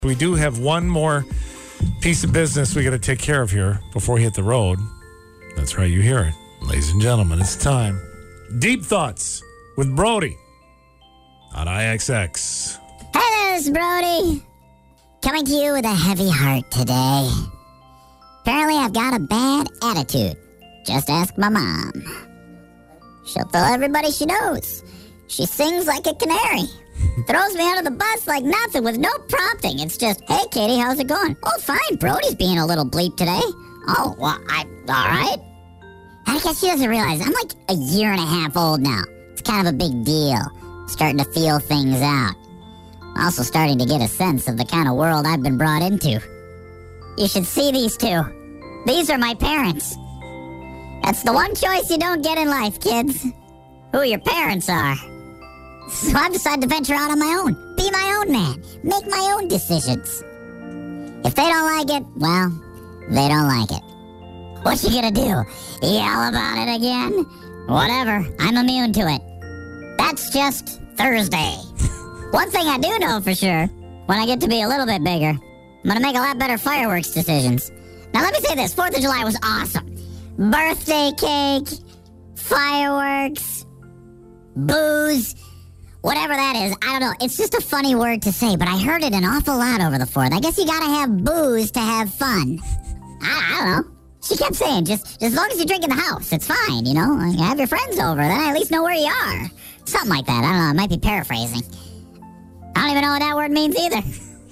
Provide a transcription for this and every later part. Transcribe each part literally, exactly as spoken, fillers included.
We do have one more piece of business we got to take care of here before we hit the road. That's right, you hear it. Ladies and gentlemen, it's time. Deep Thoughts with Brody on I X X. Hey there, it's Brody. Coming to you with a heavy heart today. Apparently I've got a bad attitude. Just ask my mom. She'll tell everybody she knows. She sings like a canary. Throws me under the bus like nothing with no prompting. It's just, hey, Katie, how's it going? Oh, fine. Brody's being a little bleep today. Oh, well, I, all right. I guess she doesn't realize I'm like a year and a half old now. It's kind of a big deal. Starting to feel things out. Also starting to get a sense of the kind of world I've been brought into. You should see these two. These are my parents. That's the one choice you don't get in life, kids. Who your parents are. So I've decided to venture out on my own. Be my own man. Make my own decisions. If they don't like it, well, they don't like it. What you gonna do? Yell about it again? Whatever. I'm immune to it. That's just Thursday. One thing I do know for sure, when I get to be a little bit bigger, I'm gonna make a lot better fireworks decisions. Now let me say this, fourth of July was awesome. Birthday cake, fireworks, booze, whatever that is, I don't know. It's just a funny word to say, but I heard it an awful lot over the fourth. I guess you gotta have booze to have fun. I, I don't know. She kept saying, just, just as long as you drink in the house, it's fine, you know? Like, have your friends over, then I at least know where you are. Something like that. I don't know. I might be paraphrasing. I don't even know what that word means either.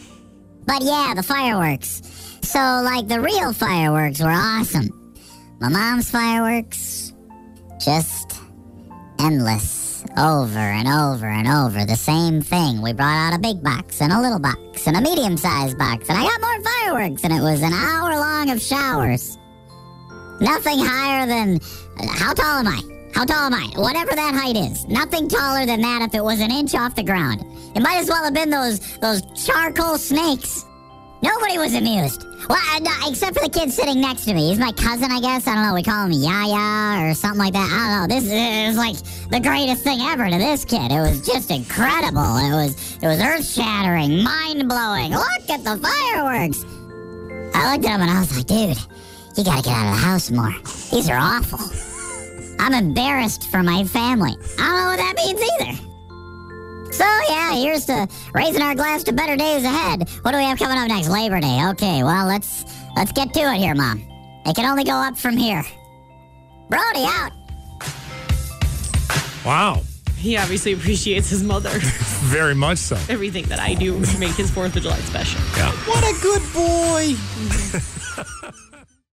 But yeah, the fireworks. So, like, the real fireworks were awesome. My mom's fireworks, just endless, over and over and over, the same thing. We brought out a big box and a little box and a medium-sized box, and I got more fireworks, and it was an hour long of showers. Nothing higher than, how tall am I? How tall am I? Whatever that height is. Nothing taller than that if it was an inch off the ground. It might as well have been those, those charcoal snakes. Nobody was amused. Well, uh, no, except for the kid sitting next to me. He's my cousin, I guess. I don't know. We call him Yaya or something like that. I don't know. This is like the greatest thing ever to this kid. It was just incredible. It was it was earth-shattering, mind-blowing. Look at the fireworks. I looked at him and I was like, dude, you gotta get out of the house more. These are awful. I'm embarrassed for my family. I don't know what that means either. So, yeah, here's to raising our glass to better days ahead. What do we have coming up next? Labor Day. Okay, well, let's let's get to it here, Mom. It can only go up from here. Brody, out. Wow. He obviously appreciates his mother. Very much so. Everything that I do to make his fourth of July special. Yeah. What a good boy.